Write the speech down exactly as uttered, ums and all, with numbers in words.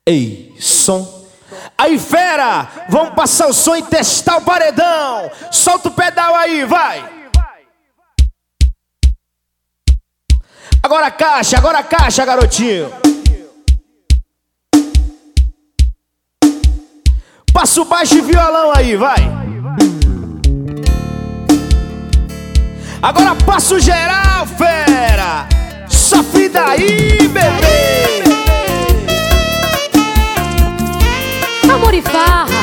Ei, som. Aí, fera, vamos passar o som e testar o paredão. Solta o pedal aí, vai. Agora a caixa, agora a caixa, garotinho. Passa o baixo e violão aí, vai. Agora passa o geral, fera. Sofre daí, bebê. Amor e farra.